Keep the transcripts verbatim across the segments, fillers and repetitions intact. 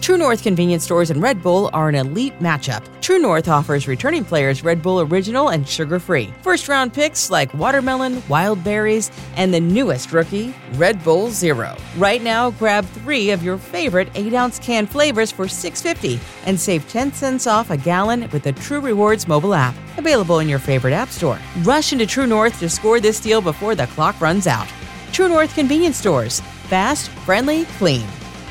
True North Convenience Stores and Red Bull are an elite matchup. True North offers returning players Red Bull Original and sugar-free. First-round picks like watermelon, wild berries, and the newest rookie, Red Bull Zero. Right now, grab three of your favorite eight-ounce can flavors for six dollars and fifty cents and save ten cents off a gallon with the True Rewards mobile app. Available in your favorite app store. Rush into True North to score this deal before the clock runs out. True North Convenience Stores. Fast, friendly, clean.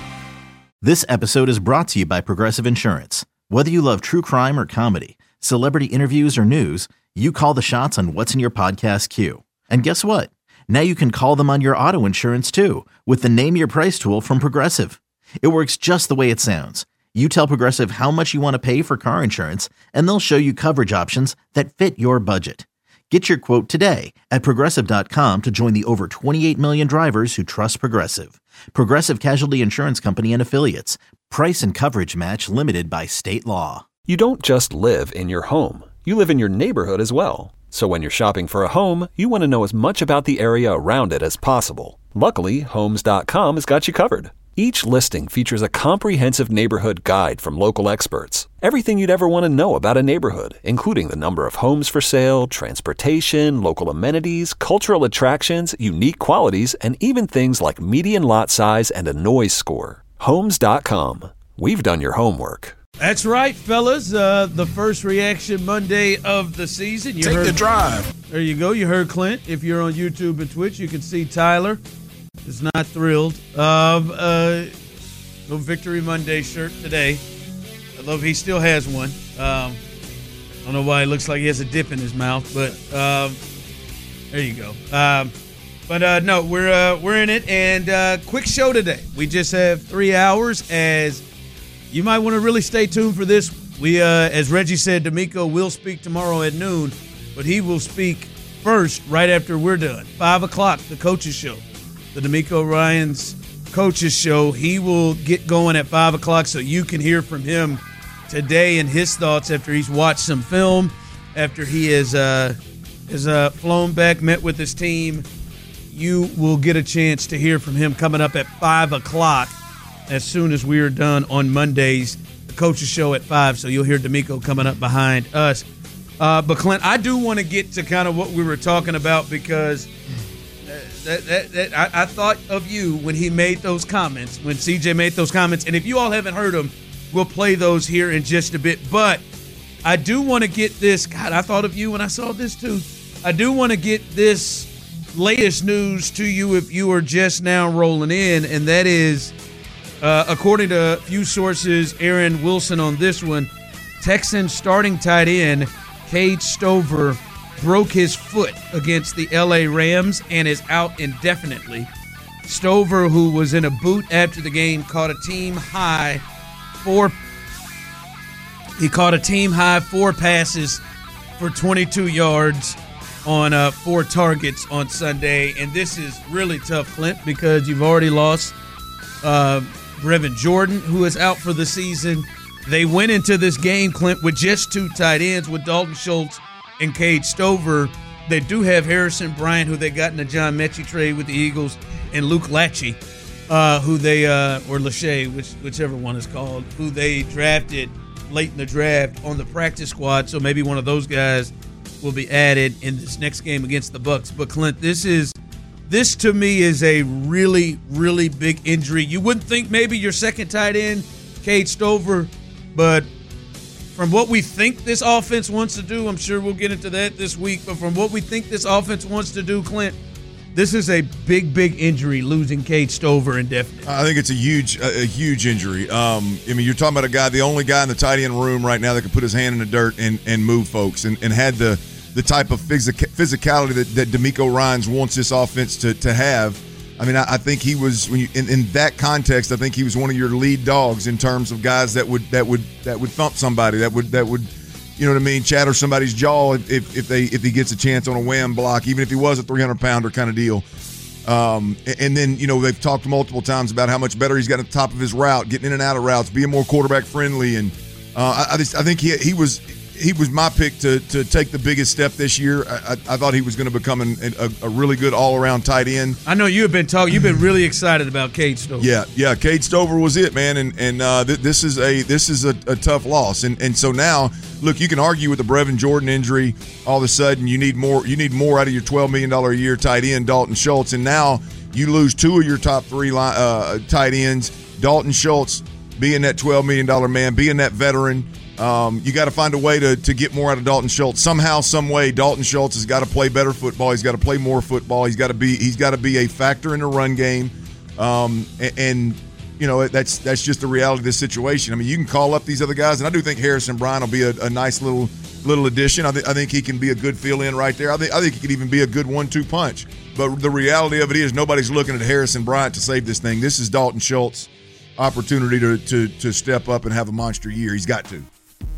This episode is brought to you by Progressive Insurance. Whether you love true crime or comedy, celebrity interviews or news, you call the shots on what's in your podcast queue. And guess what? Now you can call them on your auto insurance too with the Name Your Price tool from Progressive. It works just the way it sounds. You tell Progressive how much you want to pay for car insurance, and they'll show you coverage options that fit your budget. Get your quote today at Progressive dot com to join the over twenty-eight million drivers who trust Progressive. Progressive Casualty Insurance Company and Affiliates. Price and coverage match limited by state law. You don't just live in your home. You live in your neighborhood as well. So when you're shopping for a home, you want to know as much about the area around it as possible. Luckily, Homes dot com has got you covered. Each listing features a comprehensive neighborhood guide from local experts. Everything you'd ever want to know about a neighborhood, including the number of homes for sale, transportation, local amenities, cultural attractions, unique qualities, and even things like median lot size and a noise score. Homes dot com. We've done your homework. That's right, fellas. Uh, the first Reaction Monday of the season. You Take heard, the drive. There you go. You heard Clint. If you're on YouTube and Twitch, you can see Tyler is not thrilled of uh, no Victory Monday shirt today. I love he still has one. Um, I don't know why it looks like he has a dip in his mouth, but um, there you go. Um, but uh, no, we're uh, we're in it, and uh, quick show today. We just have three hours. As you might want to really stay tuned for this. We, uh, as Reggie said, D'Amico will speak tomorrow at noon, but he will speak first right after we're done. Five o'clock, the coaches show. The D'Amico Ryan's coaches show. He will get going at five o'clock so you can hear from him today and his thoughts after he's watched some film, after he has, uh, has uh, flown back, met with his team. You will get a chance to hear from him coming up at five o'clock as soon as we are done on Mondays. The coaches show at five, so you'll hear D'Amico coming up behind us. Uh, but, Clint, I do want to get to kind of what we were talking about because – That, that, that, I, I thought of you when he made those comments, when C J made those comments. And if you all haven't heard them, we'll play those here in just a bit. But I do want to get this. God, I thought of you when I saw this too. I do want to get this latest news to you if you are just now rolling in. And that is, uh, according to a few sources, Aaron Wilson on this one, Texans starting tight end Cade Stover broke his foot against the L A Rams and is out indefinitely. Stover, who was in a boot after the game, caught a team high four. He caught a team high four passes for twenty-two yards on uh, four targets on Sunday. And this is really tough, Clint, because you've already lost uh, Brevin Jordan, who is out for the season. They went into this game, Clint, with just two tight ends, with Dalton Schultz and Cade Stover. They do have Harrison Bryant, who they got in the John Mechie trade with the Eagles, and Luke Lachey, uh, who they uh, or Lachey, which whichever one is called, who they drafted late in the draft on the practice squad. So maybe one of those guys will be added in this next game against the Bucs. But Clint, this is this to me is a really really big injury. You wouldn't think maybe your second tight end, Cade Stover, but from what we think this offense wants to do, I'm sure we'll get into that this week, but from what we think this offense wants to do, Clint, this is a big, big injury, losing Cade Stover indefinitely. I think it's a huge a, a huge injury. Um, I mean, you're talking about a guy, the only guy in the tight end room right now that can put his hand in the dirt and, and move folks and, and had the the type of physic, physicality that, that D'Amico Ryans wants this offense to, to have. I mean, I, I think he was when you, in, in that context. I think he was one of your lead dogs in terms of guys that would that would that would thump somebody, that would that would, you know what I mean, chatter somebody's jaw if, if, if they if he gets a chance on a wham block, even if he was a three hundred pounder kind of deal. Um, and then you know they've talked multiple times about how much better he's got at the top of his route, getting in and out of routes, being more quarterback friendly, and uh, I, I just I think he he was he was my pick to to take the biggest step this year. I, I, I thought he was going to become an, a, a really good all-around tight end. I know you have been talking. You've been really excited about Cade Stover. Yeah, yeah. Cade Stover was it, man, and and uh, th- this is a this is a, a tough loss, and and so now, look, you can argue with the Brevin Jordan injury. All of a sudden, you need more. You need more out of your twelve million dollars a year tight end, Dalton Schultz, and now you lose two of your top three line, uh, tight ends. Dalton Schultz being that twelve million dollars man, being that veteran. Um, you got to find a way to, to get more out of Dalton Schultz somehow, some way. Dalton Schultz has got to play better football. He's got to play more football. He's got to be he's got to be a factor in the run game. Um, and, and you know that's that's just the reality of this situation. I mean, you can call up these other guys, and I do think Harrison Bryant will be a, a nice little little addition. I, th- I think he can be a good fill-in right there. I think I think he could even be a good one two punch. But the reality of it is nobody's looking at Harrison Bryant to save this thing. This is Dalton Schultz' opportunity to to to step up and have a monster year. He's got to.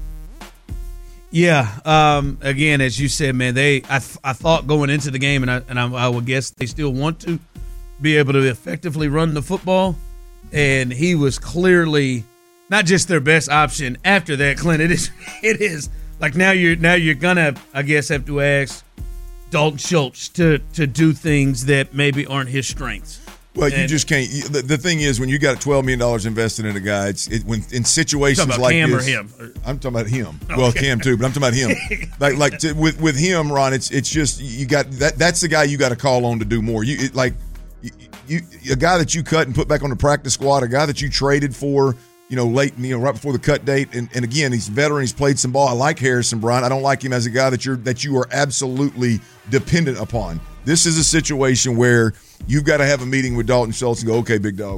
Yeah. Um, again, as you said, man, they I, th- I thought going into the game, and I and I, I would guess they still want to be able to effectively run the football, and he was clearly not just their best option. After that, Clint, it is it is like now you're now you're gonna I guess have to ask Dalton Schultz to to do things that maybe aren't his strengths. Well, and you just can't. The, the thing is, when you got twelve million dollars invested in a guy, it's it, when in situations about like Cam this. Or him? I'm talking about him. Okay. Well, Cam too, but I'm talking about him. like like to, with with him, Ron. It's it's just you got that. That's the guy you got to call on to do more. You it, like you, you a guy that you cut and put back on the practice squad, a guy that you traded for. You know, late, you know, right before the cut date, and, and again, he's a veteran. He's played some ball. I like Harrison Bryant. I don't like him as a guy that you're that you are absolutely dependent upon. This is a situation where you've got to have a meeting with Dalton Schultz and go, okay, big dog,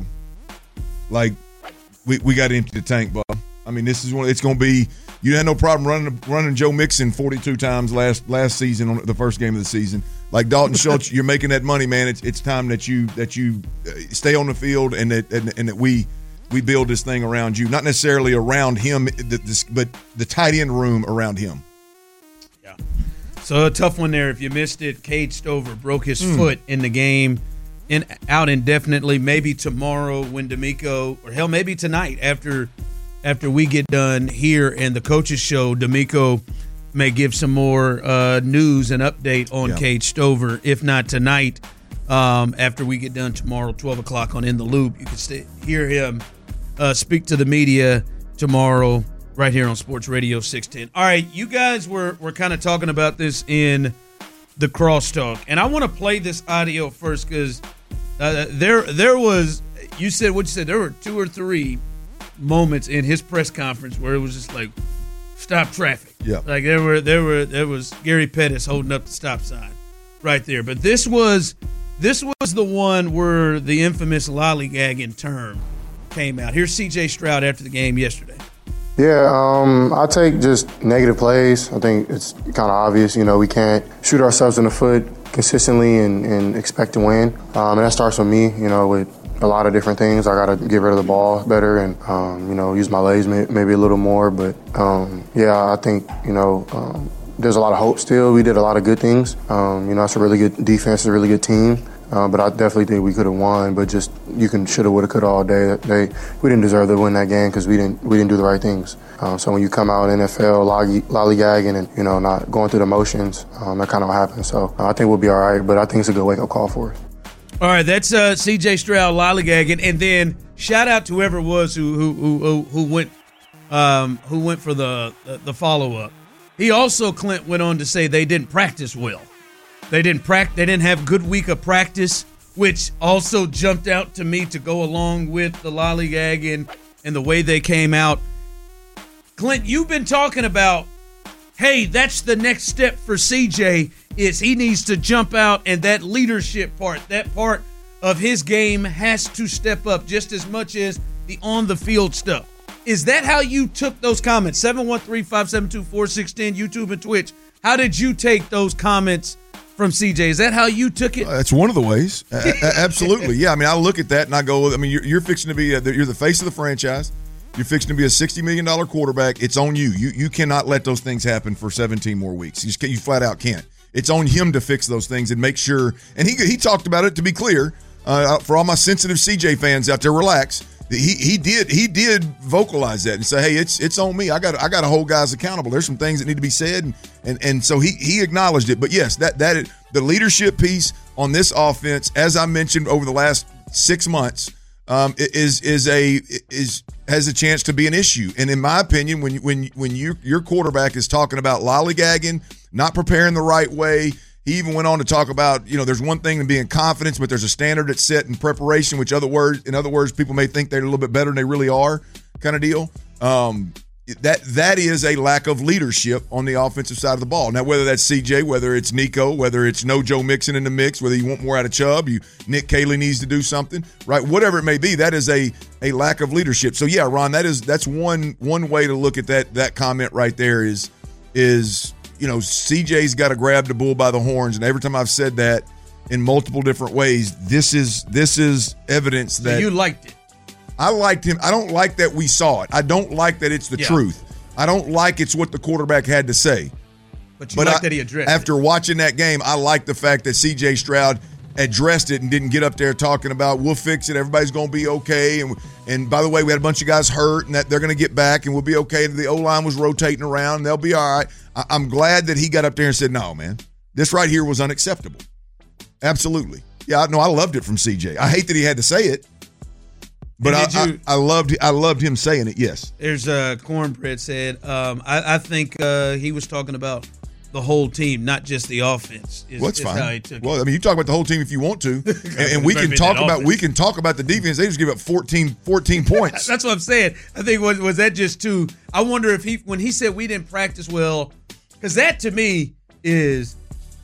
like we we got to empty the tank, Bob. I mean, this is one. It's going to be. You had no problem running running Joe Mixon forty-two times last last season on the first game of the season. Like Dalton Schultz, you're making that money, man. It's it's time that you that you stay on the field and that and, and that we. We build this thing around you, not necessarily around him, but the tight end room around him. Yeah. So a tough one there. If you missed it, Cade Stover broke his mm. foot in the game, in out indefinitely. Maybe tomorrow when D'Amico, or hell, maybe tonight after after we get done here and the coaches show, D'Amico may give some more uh, news and update on yeah. Cade Stover. If not tonight, um, after we get done tomorrow, twelve o'clock on In the Loop, you can stay, hear him. Uh, speak to the media tomorrow right here on Sports Radio six ten. All right, you guys were, were kind of talking about this in the crosstalk, and I want to play this audio first because uh, there there was, you said what you said, there were two or three moments in his press conference where it was just like, stop traffic. Yeah. Like there were, there were, there was Gary Pettis holding up the stop sign right there. But this was, this was the one where the infamous lollygagging term came out. Here's C J Stroud after the game yesterday. Yeah, um, I take just negative plays. I think it's kind of obvious. You know, we can't shoot ourselves in the foot consistently and, and expect to win. Um, and that starts with me, you know, with a lot of different things. I got to get rid of the ball better and, um, you know, use my legs may, maybe a little more. But, um, yeah, I think, you know, um, there's a lot of hope still. We did a lot of good things. Um, you know, it's a really good defense, it's a really good team. Uh, but I definitely think we could have won. But just you can shoulda, woulda, coulda all day. They we didn't deserve to win that game because we didn't we didn't do the right things. Um, so when you come out in N F L lolly, lollygagging and you know not going through the motions, um, that kind of happens. So uh, I think we'll be all right. But I think it's a good wake up call for us. All right, that's uh, C J Stroud lollygagging, and then shout out to whoever it was who who who who went um, who went for the the follow up. He also, Clint, went on to say they didn't practice well. They didn't practice. They didn't have a good week of practice, which also jumped out to me to go along with the lollygagging and the way they came out. Clint, you've been talking about, hey, that's the next step for C J is he needs to jump out, and that leadership part, that part of his game has to step up just as much as the on-the-field stuff. Is that how you took those comments? seven one three, five seven two, four six one zero, YouTube and Twitch. How did you take those comments from C J? Is that how you took it? Uh, that's one of the ways. Uh, absolutely. Yeah, I mean, I look at that and I go, I mean, you're, you're fixing to be, a, you're the face of the franchise. You're fixing to be a sixty million dollars quarterback. It's on you. You you cannot let those things happen for seventeen more weeks. You, just, you flat out can't. It's on him to fix those things and make sure. And he he talked about it, to be clear, uh, for all my sensitive C J fans out there, relax. he he did he did vocalize that and say, hey, it's it's on me. I got I got to hold guys accountable. There's some things that need to be said, and and, and so he he acknowledged it. But yes, that that the leadership piece on this offense, as I mentioned over the last six months, um, is is a is has a chance to be an issue. And in my opinion, when when when you your quarterback is talking about lollygagging, not preparing the right way. He even went on to talk about, you know, there's one thing in being confident, but there's a standard that's set in preparation, which other words, in other words, people may think they're a little bit better than they really are, kind of deal. Um, that that is a lack of leadership on the offensive side of the ball. Now, whether that's C J, whether it's Nico, whether it's no Joe Mixon in the mix, whether you want more out of Chubb, you Nick Caley needs to do something, right? Whatever it may be, that is a a lack of leadership. So yeah, Ron, that is that's one one way to look at that that comment right there is is. You know, C J's got to grab the bull by the horns, and every time I've said that in multiple different ways, this is this is evidence that so you liked it. I liked him. I don't like that we saw it. I don't like that it's the yeah. truth. I don't like it's what the quarterback had to say. But you but like I, that he addressed after it. watching that game, I like the fact that C J Stroud addressed it and didn't get up there talking about we'll fix it, everybody's going to be okay, and and by the way, we had a bunch of guys hurt and that they're going to get back and we'll be okay. The O-line was rotating around and they'll be all right. I, I'm glad that he got up there and said, no, man, this right here was unacceptable. Absolutely. Yeah, no, I loved it from C J. I hate that he had to say it, but I, you, I, I loved I loved him saying it, yes. There's uh, Cornbread said, um, I, I think uh, he was talking about the whole team, not just the offense. Is, well, that's is fine. How he took well, it. I mean, you talk about the whole team if you want to, and, and we can talk about offense. we can talk about the defense. They just give up fourteen, fourteen points. That's what I'm saying. I think was was that just too? I wonder if he when he said we didn't practice well, because that to me is,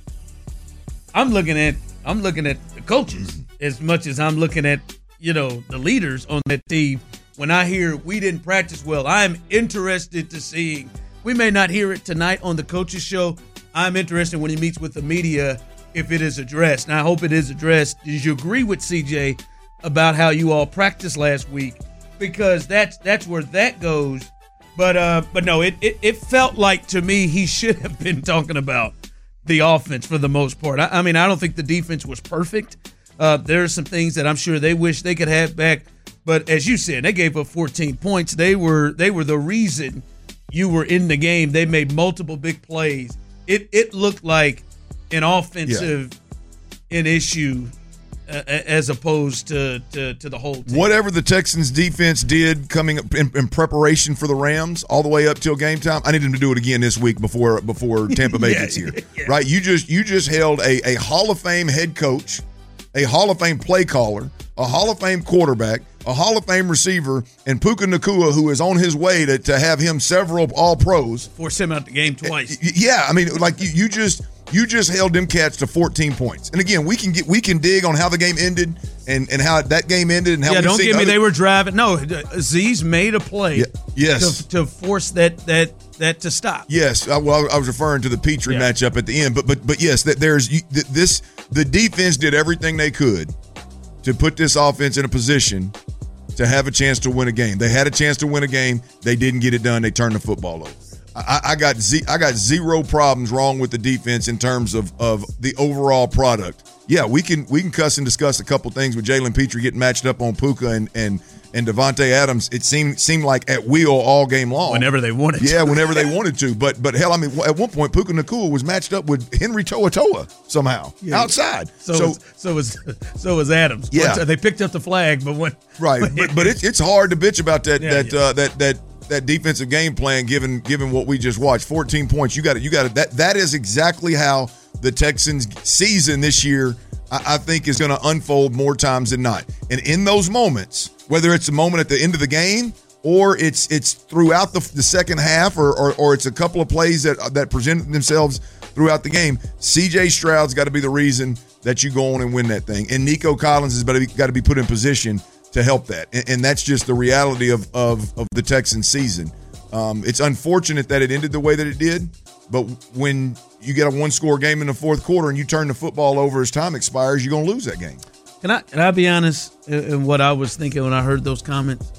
I'm looking at I'm looking at the coaches as much as I'm looking at you know the leaders on that team. When I hear we didn't practice well, I'm interested to see. We may not hear it tonight on the coaches show. I'm interested when he meets with the media if it is addressed. And I hope it is addressed. Did you agree with C J about how you all practiced last week? Because that's that's where that goes. But uh, but no, it, it, it felt like to me he should have been talking about the offense for the most part. I, I mean, I don't think the defense was perfect. Uh, there are some things that I'm sure they wish they could have back. But as you said, they gave up fourteen points. They were they were the reason you were in the game. They made multiple big plays. It it looked like an offensive yeah. an issue uh, as opposed to, to, to the whole team. Whatever the Texans defense did coming up in, in preparation for the Rams all the way up till game time, I need them to do it again this week before before Tampa Bay yeah, gets here. Yeah. Right? You just you just held a, a Hall of Fame head coach, a Hall of Fame play caller, a Hall of Fame quarterback, a Hall of Fame receiver, and Puka Nacua, who is on his way to, to have him several All-Pros. Force him out the game twice. Yeah, I mean, like you, you just you just held them cats to fourteen points. And again, we can get we can dig on how the game ended and, and how that game ended and how. Yeah, don't give me other- they were driving. No, Azeez made a play. Yeah, yes, to, to force that that that to stop. Yes, I, well, I was referring to the Petrie yeah. matchup at the end, but but but yes, that there's you, this the defense did everything they could to put this offense in a position to have a chance to win a game. They had a chance to win a game. They didn't get it done. They turned the football over. I, I got z- I got zero problems wrong with the defense in terms of, of the overall product. Yeah, we can we can cuss and discuss a couple things with Jalen Petrie getting matched up on Puka and and and Devontae Adams. It seemed seemed like at will all game long. Whenever they wanted. Yeah, whenever they wanted to. But but hell, I mean, at one point Puka Nacua was matched up with Henry To'oTo'o somehow yeah. outside. So so was, so was so was Adams. Yeah, Once, they picked up the flag, but when right. but but it, it's hard to bitch about that yeah, that yeah. Uh, that that. that defensive game plan given given what we just watched. fourteen points. You got it. You got it. That that is exactly how the Texans season this year I, I think is going to unfold more times than not. And in those moments, whether it's a moment at the end of the game or it's it's throughout the, the second half or, or or it's a couple of plays that that present themselves throughout the game, C J Stroud's got to be the reason that you go on and win that thing. And Nico Collins has got to be put in position to help that. And, and that's just the reality of, of, of the Texans season. Um, it's unfortunate that it ended the way that it did, but when you get a one-score game in the fourth quarter and you turn the football over as time expires, you're going to lose that game. Can I can I be honest in what I was thinking when I heard those comments?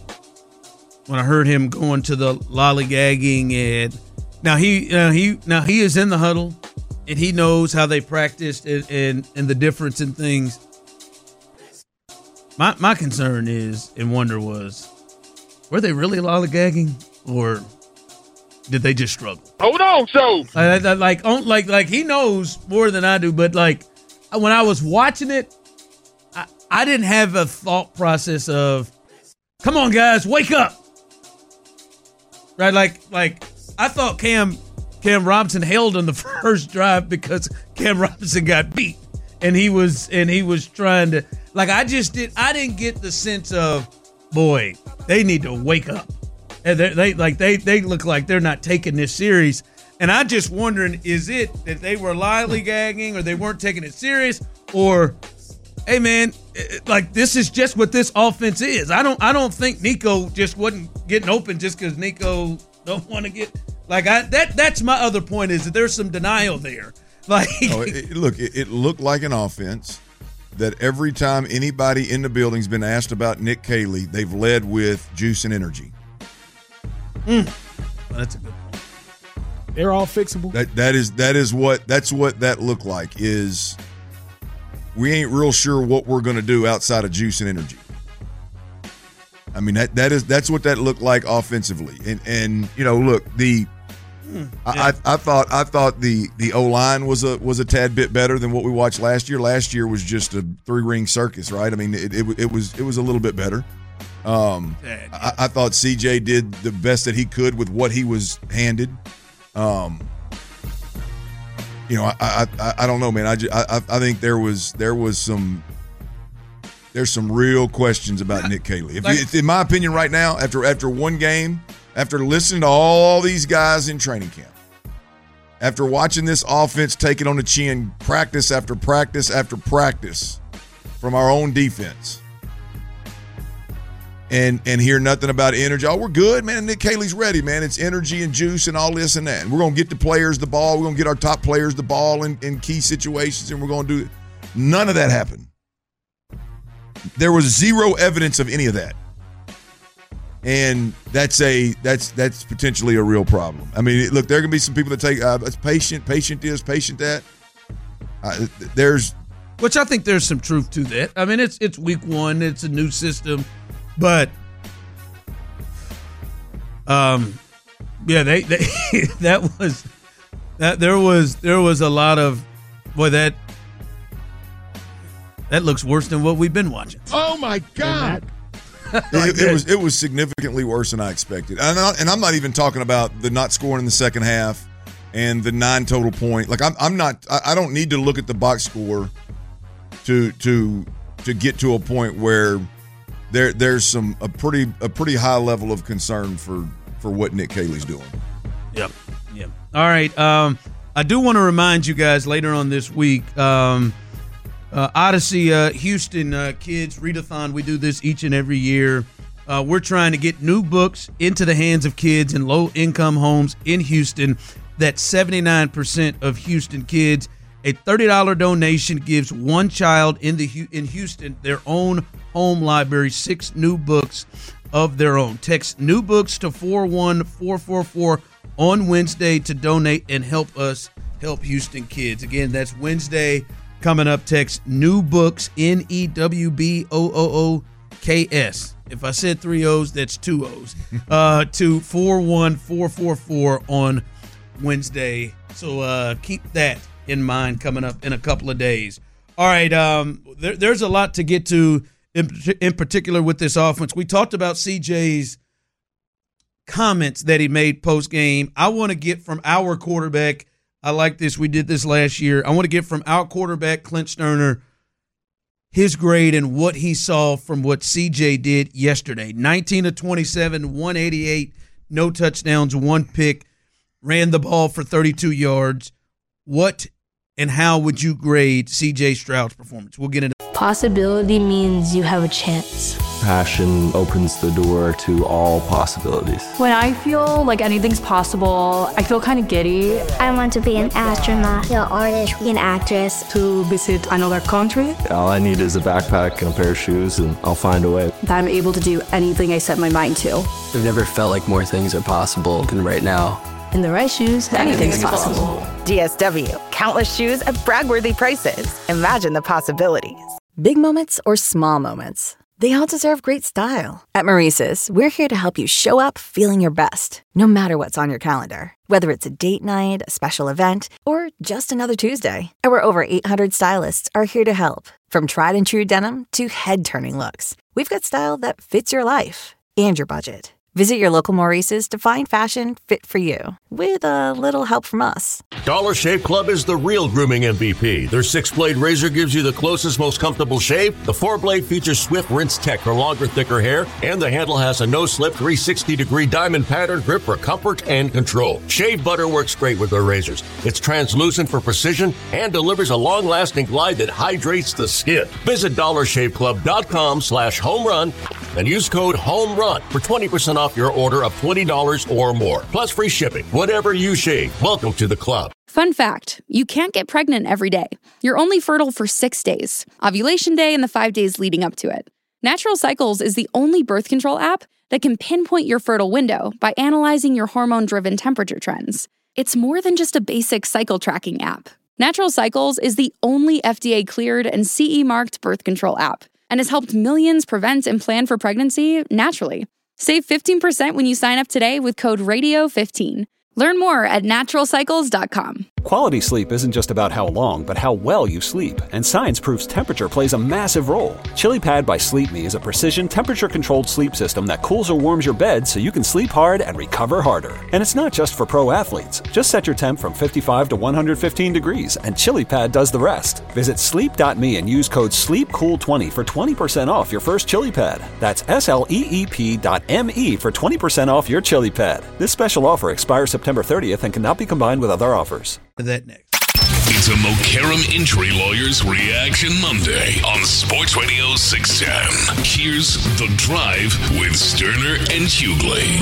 When I heard him going to the lollygagging and now he uh, he now he is in the huddle and he knows how they practiced and, and, and the difference in things. my my concern is and wonder was, were they really lollygagging or did they just struggle? Hold on, so I, I, like, on, like, like he knows more than I do, but like when I was watching it, I, I didn't have a thought process of, come on, guys, wake up. Right, like, like I thought Cam Cam Robinson held on the first drive because Cam Robinson got beat, and he was and he was trying to, like, I just did I didn't get the sense of, boy, they need to wake up, and they, they like they they look like they're not taking this serious, and I just wondering, is it that they were lollygagging or they weren't taking it serious, or, hey man, like, this is just what this offense is. I don't I don't think Nico just wasn't getting open just because Nico don't want to get, like, I that that's my other point, is that there's some denial there. Like, oh, it, it, look, it, it looked like an offense that every time anybody in the building's been asked about Nick Caley, they've led with juice and energy. Mm. Well, that's a good point. They're all fixable. That that is that is what that's what that looked like. Is we ain't real sure what we're going to do outside of juice and energy. I mean, that that is that's what that looked like offensively. And and you know, look, the mm, yeah. I, I I thought I thought the the O-line was a was a tad bit better than what we watched last year. Last year was just a three-ring circus, right? I mean, it it, it was it was a little bit better. Um, I, I thought C J did the best that he could with what he was handed. Um, you know, I, I, I, I don't know, man. I, just, I, I think there was, there was some, there's some real questions about Nick Caley. If, like, in my opinion, right now, after after one game, after listening to all these guys in training camp, after watching this offense take it on the chin, practice after practice after practice from our own defense, and and hear nothing about energy. Oh, we're good, man. Nick Caley's ready, man. It's energy and juice and all this and that. And we're going to get the players the ball. We're going to get our top players the ball in, in key situations, and we're going to do it. None of that happened. There was zero evidence of any of that. And that's a that's that's potentially a real problem. I mean, look, there are going to be some people that take uh, it's patient, patient this, patient that. Uh, there's, which I think there's some truth to that. I mean, it's it's week one, it's a new system. But, um, yeah, they, they that was that there was there was a lot of, boy, that that looks worse than what we've been watching. Oh my God! it, it was it was significantly worse than I expected, and, I, and I'm not even talking about the not scoring in the second half and the nine total point. Like I'm I'm not I, I don't need to look at the box score to to to get to a point where There, there's some a pretty a pretty high level of concern for, for what Nick Caley's doing. Yep, yep. All right. Um, I do want to remind you guys later on this week, um, uh, Odyssey uh, Houston uh, Kids Readathon. We do this each and every year. Uh, we're trying to get new books into the hands of kids in low-income homes in Houston. That's seventy-nine percent of Houston kids. A thirty dollars donation gives one child in the in Houston their own home library, six new books of their own. Text new books to four one four four four on Wednesday to donate and help us help Houston kids. Again, that's Wednesday coming up. Text new books, N E W B O O O K S. If I said three O's, that's two O's. Uh, to four one four four four on Wednesday. So uh, keep that in mind coming up in a couple of days. All right, um, there, there's a lot to get to in, in particular with this offense. We talked about C J's comments that he made post-game. I want to get from our quarterback, I like this, we did this last year, I want to get from our quarterback, Clint Sterner, his grade and what he saw from what C J did yesterday. nineteen of twenty-seven, one eighty-eight, no touchdowns, one pick, ran the ball for thirty-two yards. What and how would you grade C J Stroud's performance? We'll get into possibility means you have a chance. Passion opens the door to all possibilities. When I feel like anything's possible, I feel kind of giddy. I want to be an astronaut, an artist, an actress. To visit another country. All I need is a backpack and a pair of shoes, and I'll find a way. That I'm able to do anything I set my mind to. I've never felt like more things are possible than right now. In the right shoes, anything's, anything's possible. possible. D S W, countless shoes at brag-worthy prices. Imagine the possibilities. Big moments or small moments, they all deserve great style. At Maurice's, we're here to help you show up feeling your best, no matter what's on your calendar. Whether it's a date night, a special event, or just another Tuesday, our over eight hundred stylists are here to help. From tried and true denim to head-turning looks, we've got style that fits your life and your budget. Visit your local Maurice's to find fashion fit for you, with a little help from us. Dollar Shave Club is the real grooming M V P. Their six-blade razor gives you the closest, most comfortable shave. The four-blade features Swift Rinse Tech for longer, thicker hair, and the handle has a no-slip three hundred sixty degree diamond pattern grip for comfort and control. Shave butter works great with their razors. It's translucent for precision and delivers a long-lasting glide that hydrates the skin. Visit dollar shave club dot com slash home run and use code HOMERUN for twenty percent off your order of twenty dollars or more, plus free shipping. Whatever you shave, welcome to the club. Fun fact, you can't get pregnant every day. You're only fertile for six days, ovulation day and the five days leading up to it. Natural Cycles is the only birth control app that can pinpoint your fertile window by analyzing your hormone-driven temperature trends. It's more than just a basic cycle tracking app. Natural Cycles is the only F D A-cleared and C E-marked birth control app and has helped millions prevent and plan for pregnancy naturally. Save fifteen percent when you sign up today with code radio fifteen. Learn more at natural cycles dot com. Quality sleep isn't just about how long, but how well you sleep. And science proves temperature plays a massive role. ChiliPad by Sleep Me is a precision temperature-controlled sleep system that cools or warms your bed so you can sleep hard and recover harder. And it's not just for pro athletes. Just set your temp from fifty-five to one hundred fifteen degrees, and ChiliPad does the rest. Visit sleep dot me and use code sleep cool twenty for twenty percent off your first ChiliPad. That's S L E E P dot M E for twenty percent off your ChiliPad. This special offer expires September thirtieth and cannot be combined with other offers. That next. It's a Mokaram Injury Lawyers Reaction Monday on Sports Radio six ten. Here's The Drive with Sterner and Hughley.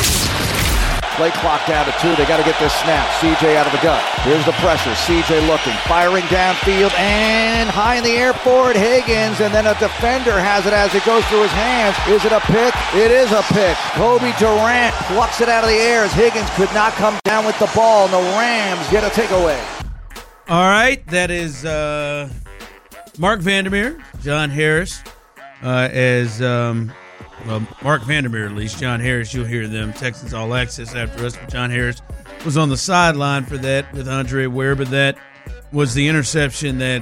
Play clock down to two. They got to get this snap. C J out of the gun. Here's the pressure. C J looking, firing downfield, and high in the air for it, Higgins, and then a defender has it as it goes through his hands. Is it a pick? It is a pick. Kobe Durant plucks it out of the air as Higgins could not come down with the ball, and the Rams get a takeaway. All right, that is uh, Mark Vandermeer, John Harris, uh, as um, well, Mark Vandermeer at least. John Harris, you'll hear them. Texans All Access after us, but John Harris was on the sideline for that with Andre Ware, but that was the interception that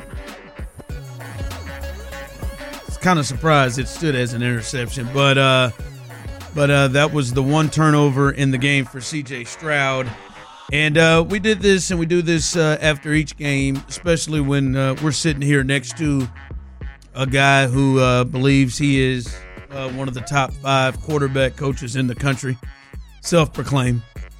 I was kind of surprised it stood as an interception, but uh, but uh, that was the one turnover in the game for C J Stroud. And uh, we did this, and we do this uh, after each game, especially when uh, we're sitting here next to a guy who uh, believes he is uh, one of the top five quarterback coaches in the country, self-proclaimed.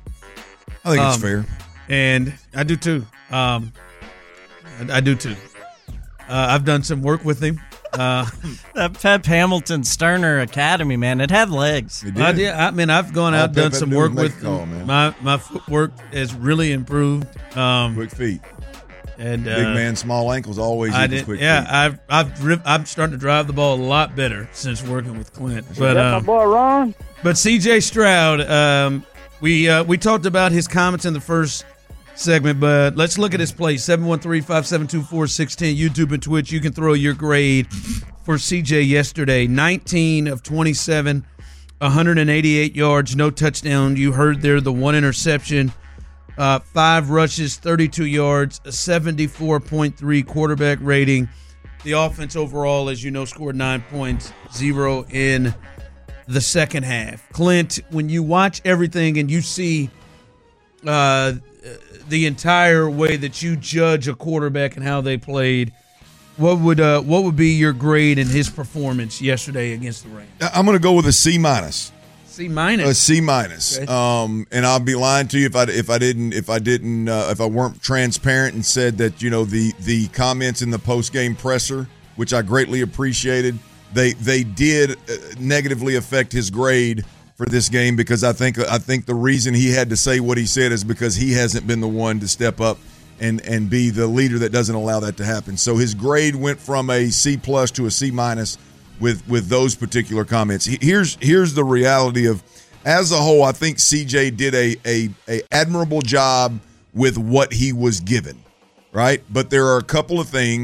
I think um, it's fair. And I do too. Um, I, I do too. Uh, I've done some work with him. Uh, that Pep Hamilton Sterner Academy, man, it had legs. It did. I, did. I mean, I've gone out, done some work with call, man. my my footwork has really improved. Um, quick feet, and uh, big man, small ankles always. I did, quick yeah, feet. I've I've ri- I'm starting to drive the ball a lot better since working with Clint. Is but that uh, my boy Ron? But C J Stroud, um, we uh, we talked about his comments in the first segment, but let's look at his play. seven one three, five seven two, four six one zero, YouTube and Twitch. You can throw your grade for C J yesterday. nineteen of twenty-seven, one hundred eighty-eight yards, no touchdown. You heard there the one interception, uh, five rushes, thirty-two yards, a seventy-four point three quarterback rating. The offense overall, as you know, scored nine points, zero in the second half. Clint, when you watch everything and you see uh, the entire way that you judge a quarterback and how they played, what would uh, what would be your grade in his performance yesterday against the Rams? I'm going to go with a C minus. C minus. A C minus. Okay. Um, and I'll be lying to you if I if I didn't if I didn't uh, if I weren't transparent and said that, you know, the the comments in the post game presser, which I greatly appreciated, they they did negatively affect his grade for this game, because I think I think the reason he had to say what he said is because he hasn't been the one to step up and and be the leader that doesn't allow that to happen. So his grade went from a C plus to a C minus with with those particular comments. Here's here's the reality of, as a whole, I think C J did a a, a admirable job with what he was given, right? But there are a couple of things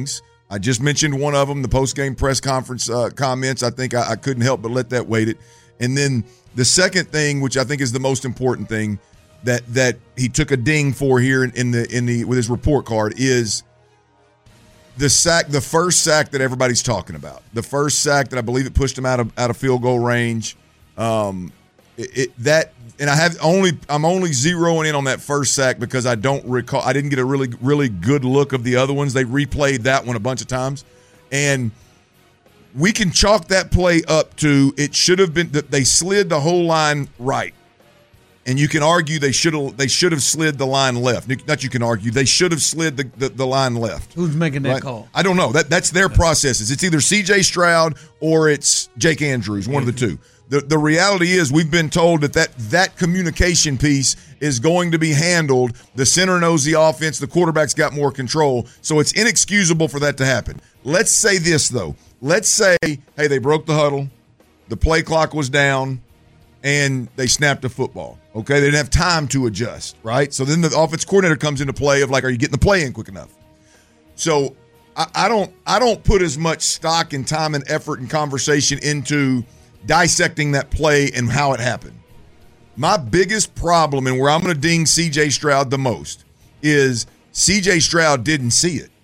I just mentioned one of them, the post-game press conference uh, comments. I think I, I couldn't help but let that weight it. And then the second thing, which I think is the most important thing that that he took a ding for here in, in the in the with his report card is the sack, the first sack that everybody's talking about. The first sack that I believe it pushed him out of out of field goal range. Um, it, it that and I have only I'm only zeroing in on that first sack because I don't recall. I didn't get a really really good look of the other ones. They replayed that one a bunch of times, and we can chalk that play up to it should have been that they slid the whole line right. And you can argue they should have they should have slid the line left. Not you can argue they should have slid the, the, the line left. Who's making that right? call? I don't know. That that's their processes. It's either C J Stroud or it's Jake Andrews, one of the two. The the reality is we've been told that, that that communication piece is going to be handled. The center knows the offense. The quarterback's got more control. So it's inexcusable for that to happen. Let's say this, though. Let's say, hey, they broke the huddle. The play clock was down. And they snapped the football, okay? They didn't have time to adjust, right? So then the offense coordinator comes into play of like, are you getting the play in quick enough? So I, I don't I don't put as much stock and time and effort and conversation into dissecting that play and how it happened. My biggest problem and where I'm going to ding C J Stroud the most is C J Stroud didn't see it.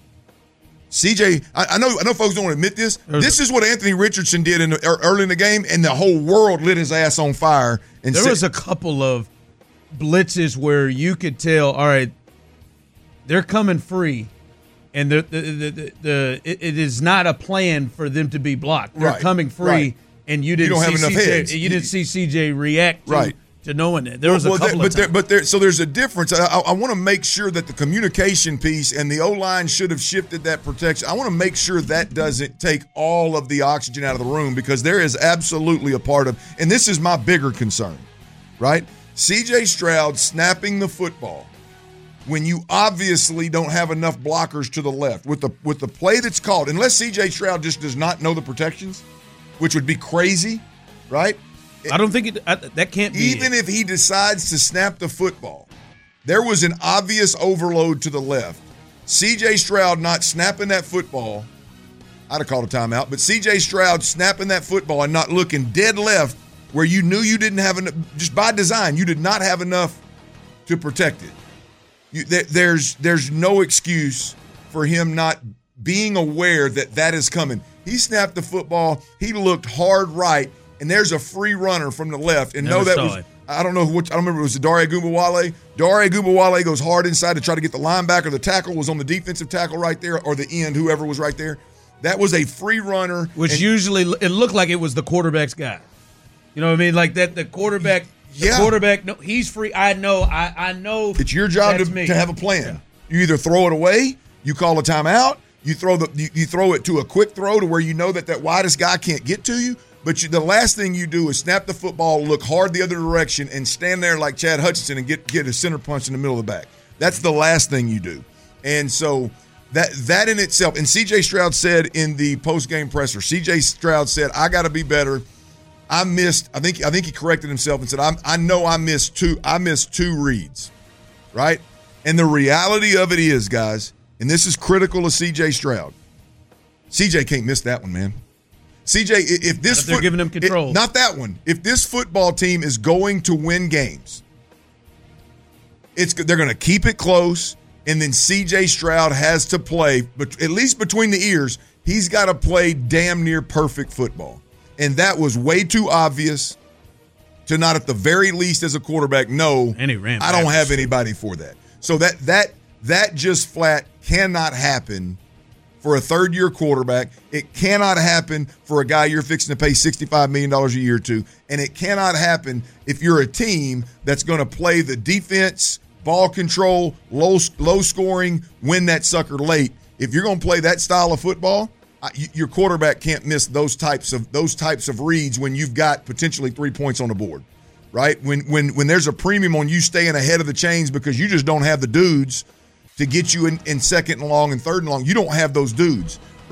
C J, I, I know I know folks don't want to admit this. This is what Anthony Richardson did in the, early in the game, and the whole world lit his ass on fire. And there said, was a couple of blitzes where you could tell, all right, they're coming free, and the the the, the, the it, it is not a plan for them to be blocked. They're right, coming free, right. and you didn't you don't see have enough C J. heads. You didn't see C J react to, right. to knowing that. There was well, a couple there, of but there, times. but there, so there's a difference. I, I, I want to make sure that the communication piece and the O-line should have shifted that protection. I want to make sure that doesn't take all of the oxygen out of the room because there is absolutely a part of, and this is my bigger concern, right? C J Stroud snapping the football when you obviously don't have enough blockers to the left with the with the play that's called, unless C J Stroud just does not know the protections, which would be crazy, right? I don't think it, I, that can't be. Even it. if he decides to snap the football, there was an obvious overload to the left. C J Stroud not snapping that football, I'd have called a timeout, but C J Stroud snapping that football and not looking dead left where you knew you didn't have enough, just by design, you did not have enough to protect it. You, there, there's, there's no excuse for him not being aware that that is coming. He snapped the football. He looked hard right. And there's a free runner from the left. And Never know that saw was, it. I don't know which, I don't remember, it was Dare Ogunbowale. Dare Ogunbowale goes hard inside to try to get the linebacker. The tackle was on the defensive tackle right there, or the end, whoever was right there. That was a free runner. Which and, usually, it looked like it was the quarterback's guy. You know what I mean? Like that, the quarterback, yeah. the quarterback, no, he's free. I know, I, I know. It's your job to, to have a plan. Yeah. You either throw it away, you call a timeout, you throw the you, you throw it to a quick throw to where you know that that widest guy can't get to you. But you, the last thing you do is snap the football, look hard the other direction, and stand there like Chad Hutchinson and get, get a center punch in the middle of the back. That's the last thing you do. And so that that in itself, and C J Stroud said in the post-game presser, C J Stroud said, I got to be better. I missed, I think I think he corrected himself and said, I'm, I know I missed two, I missed two reads, right? And the reality of it is, guys, and this is critical of C J Stroud, C J can't miss that one, man. C J, if this if they're foot, giving him control, it, not that one. If this football team is going to win games, it's they're going to keep it close, and then C J Stroud has to play, but at least between the ears, he's got to play damn near perfect football, and that was way too obvious to not at the very least as a quarterback know. And he ran I don't have anybody for that. So that that that just flat cannot happen. For a third-year quarterback, it cannot happen for a guy you're fixing to pay sixty-five million dollars a year to, and it cannot happen if you're a team that's going to play the defense, ball control, low low scoring, win that sucker late. If you're going to play that style of football, your quarterback can't miss those types of those types of reads when you've got potentially three points on the board, right? When when when there's a premium on you staying ahead of the chains because you just don't have the dudes to get you in, in second and long and third and long. You don't have those dudes, right?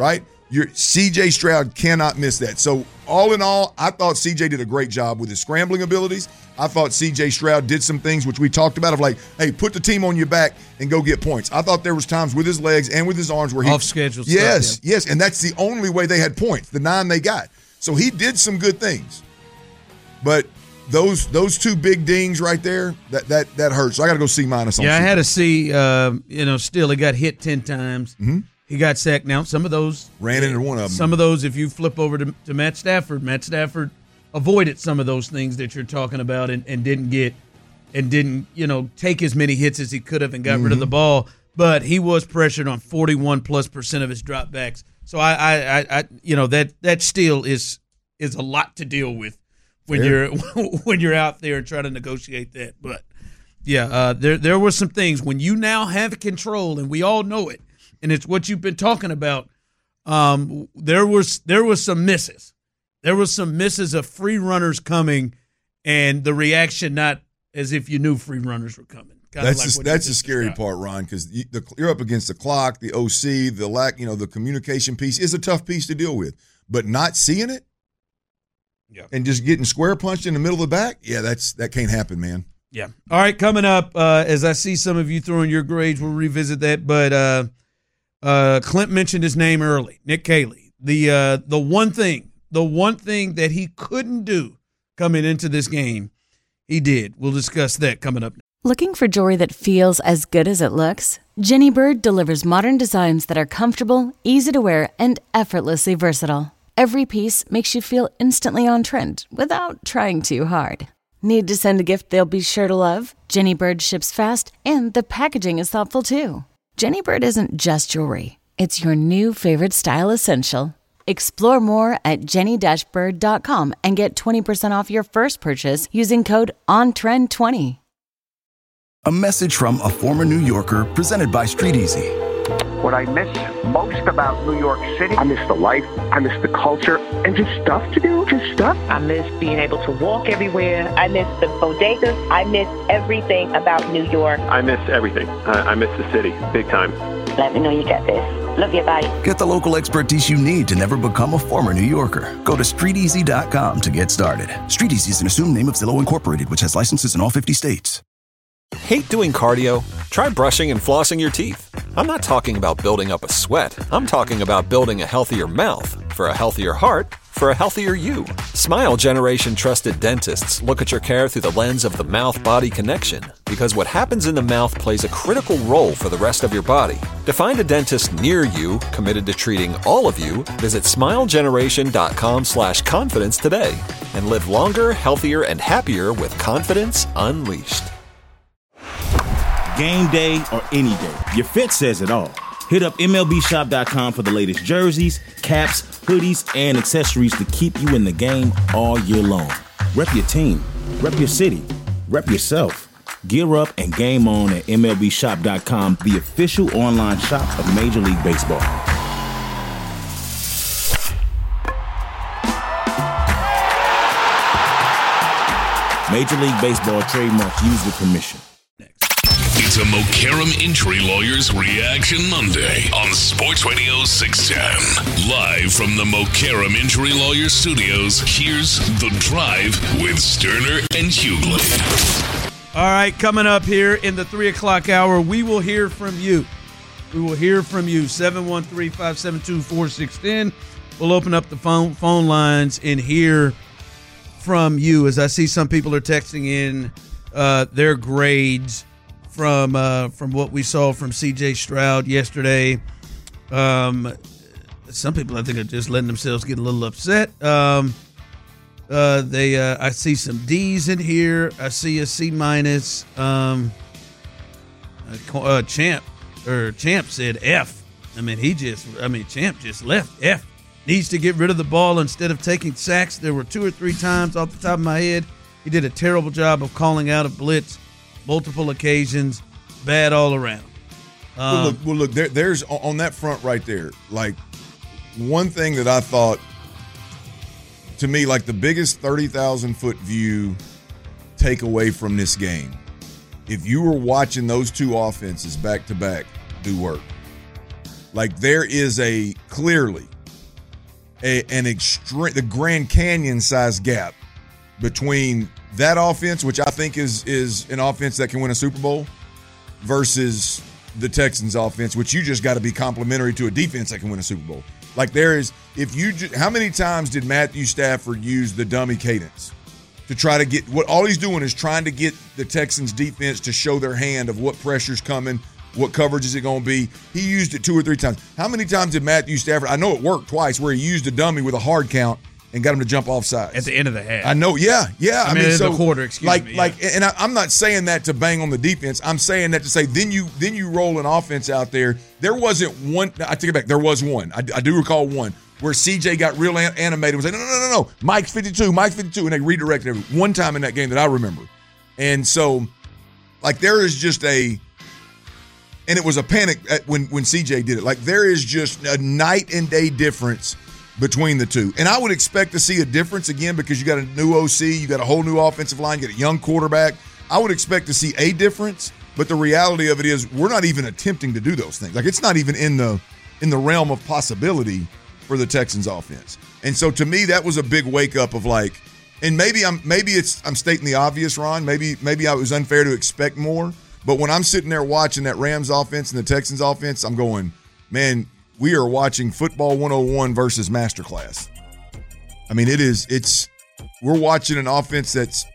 Your C J Stroud cannot miss that. So all in all, I thought C J did a great job with his scrambling abilities. I thought C J Stroud did some things which we talked about of like, hey, put the team on your back and go get points. I thought there was times with his legs and with his arms where he off schedule. Yes, stuff, yeah. yes, and that's the only way they had points. The nine they got. So he did some good things, but those those two big dings right there, that that that hurts. So I got to go C minus on. Yeah, C. I had to see. Uh, you know, still he got hit ten times. Mm-hmm. He got sacked. Now some of those ran into one of them. Some of those, if you flip over to, to Matt Stafford, Matt Stafford avoided some of those things that you're talking about and, and didn't get and didn't you know take as many hits as he could have and got mm-hmm. rid of the ball. But he was pressured on forty-one plus percent of his dropbacks. So I, I, I, I, you know that that still is is a lot to deal with when Fair. you're when you're out there and trying to negotiate that. But yeah, uh, there there were some things when you now have control, and we all know it, and it's what you've been talking about. Um, there was there was some misses. There was some misses of free runners coming, and the reaction not as if you knew free runners were coming. Kinda that's like just, that's the scary described. part, Ron, because you, you're up against the clock, the O C, the lack, you know, the communication piece is a tough piece to deal with. But not seeing it, yeah, and just getting square punched in the middle of the back, yeah, that's that can't happen, man. Yeah. All right, coming up, uh, as I see some of you throwing your grades, we'll revisit that. But uh, uh, Clint mentioned his name early, Nick Caley. The uh, the one thing, the one thing that he couldn't do coming into this game, he did. We'll discuss that coming up. Looking for jewelry that feels as good as it looks? Jenny Bird delivers modern designs that are comfortable, easy to wear, and effortlessly versatile. Every piece makes you feel instantly on trend without trying too hard. Need to send a gift they'll be sure to love? Jenny Bird ships fast, and the packaging is thoughtful too. Jenny Bird isn't just jewelry. It's your new favorite style essential. Explore more at jenny dash bird dot com and get twenty percent off your first purchase using code on trend twenty. A message from a former New Yorker presented by Street Easy. What I miss most about New York City, I miss the life, I miss the culture, and just stuff to do, just stuff. I miss being able to walk everywhere. I miss the bodegas. I miss everything about New York. I miss everything. I, I miss the city, big time. Let me know you got this. Love you, bye. Get the local expertise you need to never become a former New Yorker. Go to street easy dot com to get started. Street Easy is an assumed name of Zillow Incorporated, which has licenses in all fifty states. Hate doing cardio? Try brushing and flossing your teeth. I'm not talking about building up a sweat. I'm talking about building a healthier mouth. For a healthier heart, for a healthier you. Smile Generation trusted dentists look at your care through the lens of the mouth-body connection, because what happens in the mouth plays a critical role for the rest of your body. To find a dentist near you committed to treating all of you, visit smile generation dot com slash confidence today and live longer, healthier, and happier with confidence unleashed. Game day or any day, your fit says it all. Hit up M L B shop dot com for the latest jerseys, caps, hoodies, and accessories to keep you in the game all year long. Rep your team, rep your city, rep yourself. Gear up and game on at M L B shop dot com, the official online shop of Major League Baseball. Major League Baseball trademark used with permission. It's a McCarran Injury Lawyers Reaction Monday on Sports Radio six ten. Live from the McCarran Injury Lawyers Studios, here's The Drive with Sterner and Hughley. All right, coming up here in the three o'clock hour, we will hear from you. We will hear from you, seven one three, five seven two, four six one zero. We'll open up the phone phone lines and hear from you as I see some people are texting in uh, their grades from uh, from what we saw from C J Stroud yesterday. Um, some people, I think, are just letting themselves get a little upset. Um, uh, they, uh, I see some D's in here. I see a C minus. Um, uh, Champ or Champ said F. I mean, he just. I mean, Champ just left F. Needs to get rid of the ball instead of taking sacks. There were two or three times off the top of my head. He did a terrible job of calling out a blitz. Multiple occasions, bad all around. Um, well, look, well, look there, there's on that front right there. Like one thing that I thought, to me, like the biggest thirty thousand foot view takeaway from this game. If you were watching those two offenses back to back do work, like there is a clearly a, an extreme, the Grand Canyon size gap between that offense, which I think is is an offense that can win a Super Bowl, versus the Texans offense, which you just got to be complimentary to a defense that can win a Super Bowl. Like there is, if you, ju- how many times did Matthew Stafford use the dummy cadence to try to get, what all he's doing is trying to get the Texans defense to show their hand of what pressure's coming, what coverage is it going to be. He used it two or three times. How many times did Matthew Stafford, I know it worked twice, where he used a dummy with a hard count and got him to jump off sides. At the end of the half. I know, yeah, yeah. I, I mean, mean, so, the quarter, excuse like, me. Yeah. Like, and I, I'm not saying that to bang on the defense. I'm saying that to say then you then you roll an offense out there. There wasn't one, I take it back, there was one. I, I do recall one where C J got real an- animated and was like, no, no, no, no, no, Mike's fifty-two, Mike's fifty-two, and they redirected every one time in that game that I remember. And so, like, there is just a, and it was a panic at when, when C J did it. Like, there is just a night and day difference between the two. And I would expect to see a difference again because you got a new O C, you got a whole new offensive line, you got a young quarterback. I would expect to see a difference, but the reality of it is we're not even attempting to do those things. Like, it's not even in the in the realm of possibility for the Texans offense. And so to me, that was a big wake up of like, and maybe I'm maybe it's I'm stating the obvious, Ron. Maybe maybe I was unfair to expect more. But when I'm sitting there watching that Rams offense and the Texans offense, I'm going, man, we are watching football one oh one versus masterclass. I mean, it is, it's, we're watching an offense that's,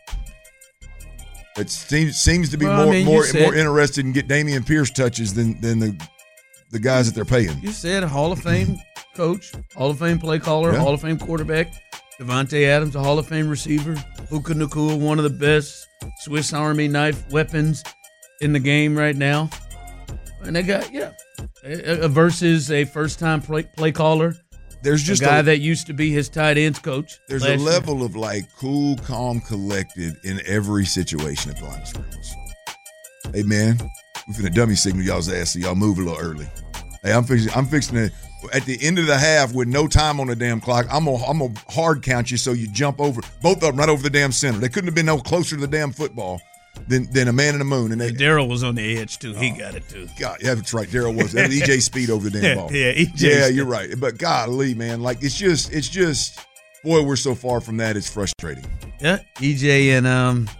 that seems seems to be well, more I mean, more said, more interested in get Dameon Pierce touches than than the the guys that they're paying. You said Hall of Fame coach, Hall of Fame play caller, Yeah. Hall of Fame quarterback, Devontae Adams, a Hall of Fame receiver, Puka Nacua, one of the best Swiss Army knife weapons in the game right now. And they got, yeah, a, a versus a first-time play, play caller. There's just a guy a, that used to be his tight ends coach. There's last a year. level of like cool, calm, collected in every situation at the line of scrimmage. Hey man, we finna dummy signal y'all's ass so y'all move a little early. Hey, I'm fixing. I'm fixing to at the end of the half with no time on the damn clock. I'm gonna I'm gonna hard count you so you jump over both of them right over the damn center. They couldn't have been no closer to the damn football than than a man in the moon. And they, Daryl was on the edge too. He oh, got it too. God, yeah, that's right. Daryl was. That was E J Speed over the damn ball. yeah, E J Yeah, Speed. you're right. But golly, man, like it's just it's just boy, we're so far from that. It's frustrating. Yeah, E J and um,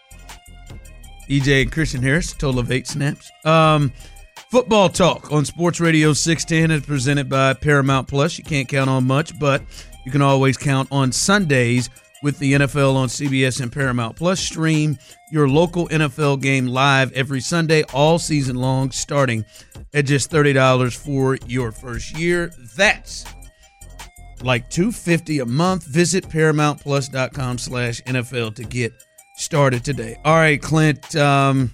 E J and Christian Harris, total of eight snaps. Um, football talk on Sports Radio six ten is presented by Paramount Plus. You can't count on much, but you can always count on Sundays with the N F L on C B S and Paramount Plus. Stream your local N F L game live every Sunday, all season long, starting at just thirty dollars for your first year. That's like two hundred fifty dollars a month. Visit ParamountPlus.com slash NFL to get started today. All right, Clint. Um,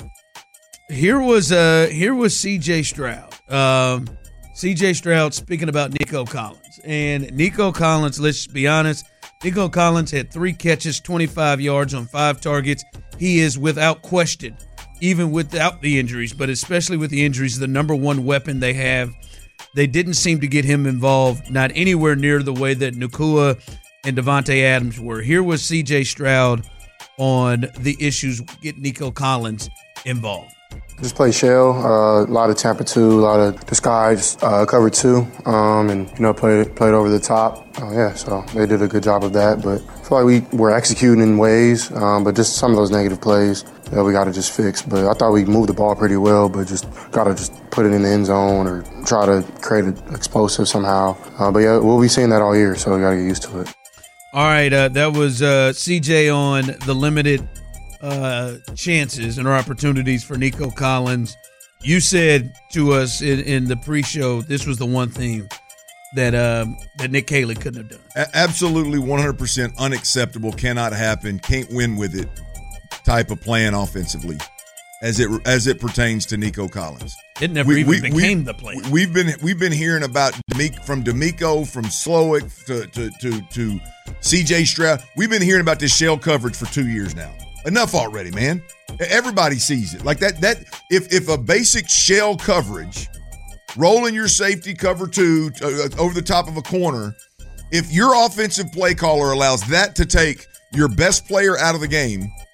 here was uh, here was C J Stroud. Um, C J Stroud speaking about Nico Collins. And Nico Collins, let's be honest, Nico Collins had three catches, twenty-five yards on five targets. He is without question, even without the injuries, but especially with the injuries, the number one weapon they have. They didn't seem to get him involved, not anywhere near the way that Nacua and Devontae Adams were. Here was C J Stroud on the issues getting Nico Collins involved. Just played shell, uh, a lot of tamper two, a lot of disguise, uh, cover two, um, and you know played played over the top. Uh, yeah, so they did a good job of that. But I feel like we were executing in ways, um, but just some of those negative plays that we got to just fix. But I thought we moved the ball pretty well, but just got to just put it in the end zone or try to create an explosive somehow. Uh, but yeah, we'll be seeing that all year, so we got to get used to it. All right, uh, that was uh, C J on the limited uh, chances and opportunities for Nico Collins. You said to us in, in the pre-show this was the one thing that um, that Nick Haley couldn't have done. A- absolutely one hundred percent unacceptable, cannot happen, can't win with it type of playing offensively as it as it pertains to Nico Collins. It never we, even we, became we, the play. We've been we've been hearing about Demi- from D'Amico, from Slowick to, to to to C J Stroud. We've been hearing about this shell coverage for two years now. Enough already, man. Everybody sees it. Like that that if if a basic shell coverage, rolling your safety cover two uh, over the top of a corner, if your offensive play caller allows that to take your best player out of the game,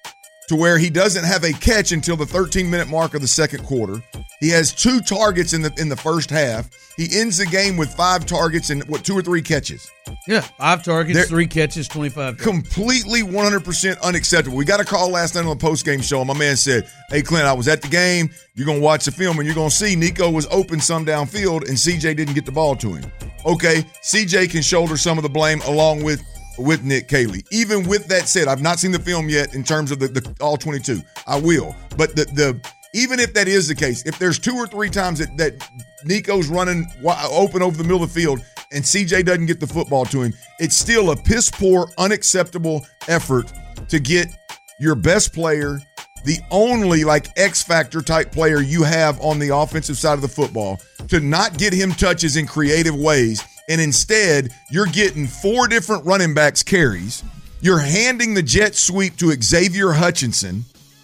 to where he doesn't have a catch until the thirteen-minute mark of the second quarter. He has two targets in the in the first half. He ends the game with five targets and, what, two or three catches. Yeah, five targets, They're three catches, twenty-five. Completely one hundred percent unacceptable. We got a call last night on the postgame show, and my man said, hey, Clint, I was at the game. You're going to watch the film, and you're going to see Nico was open some downfield, and C J didn't get the ball to him. Okay, C J can shoulder some of the blame along with with Nick Caley. Even with that said, I've not seen the film yet in terms of the, the all twenty-two. I will. But the the even if that is the case, if there's two or three times that, that Nico's running open over the middle of the field and C J doesn't get the football to him, it's still a piss-poor, unacceptable effort to get your best player, the only like X-factor type player you have on the offensive side of the football, to not get him touches in creative ways. And instead, you're getting four different running backs carries. You're handing the jet sweep to Xavier Hutchinson.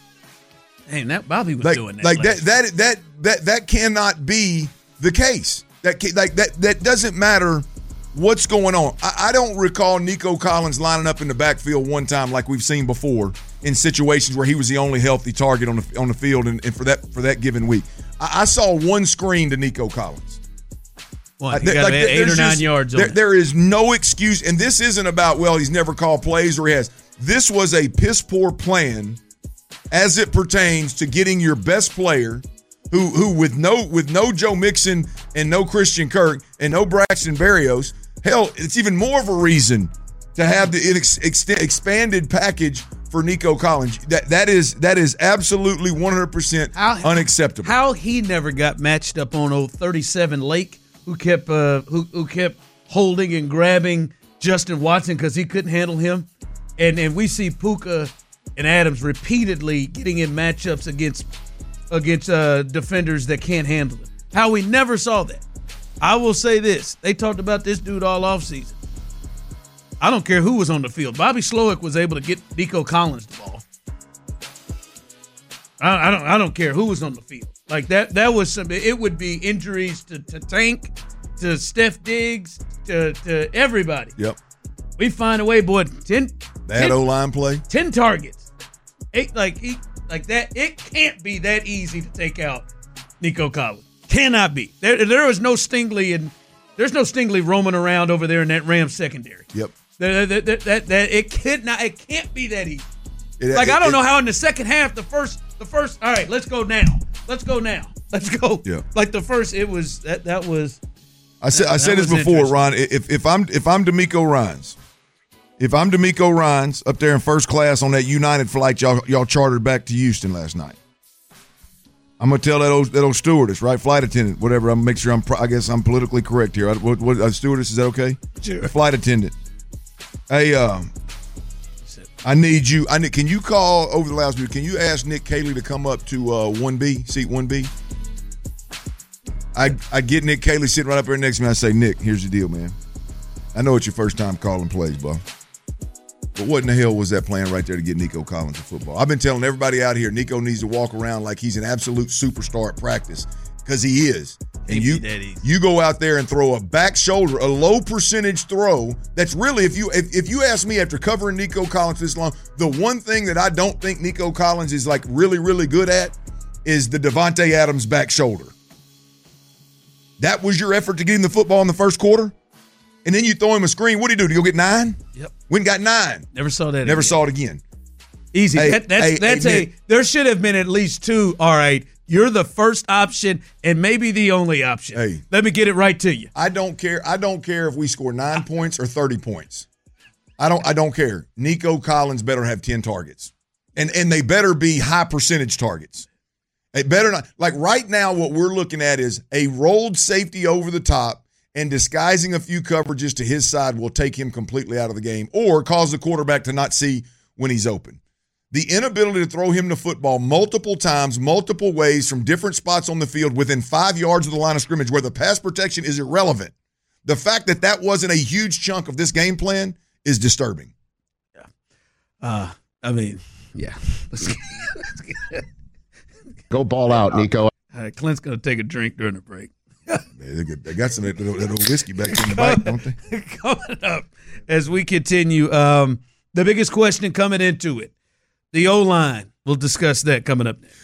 Hey, that Bobby was like, doing that. Like that, that, that, that, that cannot be the case. That, like that, that doesn't matter what's going on. I, I don't recall Nico Collins lining up in the backfield one time like we've seen before in situations where he was the only healthy target on the on the field, and, and for that for that given week, I, I saw one screen to Nico Collins. What, he got like, eight or nine just, yards on there, it. there is no excuse, and this isn't about, well, he's never called plays or he has. This was a piss-poor plan as it pertains to getting your best player, who who with no with no Joe Mixon and no Christian Kirk and no Braxton Berrios. Hell, it's even more of a reason to have the ex, ex, expanded package for Nico Collins. That that is that is absolutely one hundred percent how, unacceptable. How he never got matched up on old thirty-seven Lake, who kept uh, who who kept holding and grabbing Justin Watson because he couldn't handle him, and and we see Puka and Adams repeatedly getting in matchups against against uh, defenders that can't handle him. How we never saw that. I will say this: they talked about this dude all offseason. I don't care who was on the field. Bobby Slowick was able to get Nico Collins the ball. I, I don't. I don't care who was on the field. Like that. That was something. It would be injuries to, to Tank, to Steph Diggs, to, to everybody. Yep. We find a way, boy. Ten. Bad O line play. Ten targets. Eight. Like he. Like that. It can't be that easy to take out Nico Collins. Cannot be. There. There was no Stingley and there's no Stingley roaming around over there in that Rams secondary. Yep. That, that, that, that, that it could not. It can't be that easy. It, like it, I don't it, know how in the second half, the first, the first. All right, let's go now. Let's go now. Let's go. Yeah. Like the first, it was that. That was. I said. That, I said this before, Ron. If if I'm if I'm D'Amico Ryans, if I'm D'Amico Ryans up there in first class on that United flight y'all y'all chartered back to Houston last night, I'm gonna tell that old that old stewardess, right, flight attendant, whatever. I'm gonna make sure I'm. I guess I'm politically correct here. What, what uh, stewardess, is that okay? Sure. Flight attendant. Hey, um, I need you. I need. Can you call over the loudspeaker? Can you ask Nick Caley to come up to uh, one B, seat one B? I I get Nick Caley sitting right up there next to me. I say, Nick, here's the deal, man. I know it's your first time calling plays, bro. But what in the hell was that plan right there to get Nico Collins to football? I've been telling everybody out here, Nico needs to walk around like he's an absolute superstar at practice, because he is. And you you go out there and throw a back shoulder, a low percentage throw. That's really, if you if, if you ask me after covering Nico Collins this long, the one thing that I don't think Nico Collins is like really, really good at is the Devontae Adams back shoulder. That was your effort to get him the football in the first quarter? And then you throw him a screen. What do you do? Do you go get nine? Yep. Went got nine. Never saw that. Never again. saw it again. Easy. Hey, that, that's hey, that's hey, a. Nick. There should have been at least two. All right, you're the first option and maybe the only option. Hey, let me get it right to you. I don't care. I don't care if we score nine points or thirty points. I don't. I don't care. Nico Collins better have ten targets, and and they better be high percentage targets. They better not. Like right now, what we're looking at is a rolled safety over the top. And disguising a few coverages to his side will take him completely out of the game or cause the quarterback to not see when he's open. The inability to throw him the football multiple times, multiple ways from different spots on the field within five yards of the line of scrimmage where the pass protection is irrelevant. The fact that that wasn't a huge chunk of this game plan is disturbing. Yeah. Uh, I mean, yeah. Let's get, let's get Go ball out, Nico. All right, Clint's going to take a drink during the break. they, got, they got some of that, that old whiskey back in the bike, don't they? Coming up as we continue, um, the biggest question coming into it, the O-line. We'll discuss that coming up.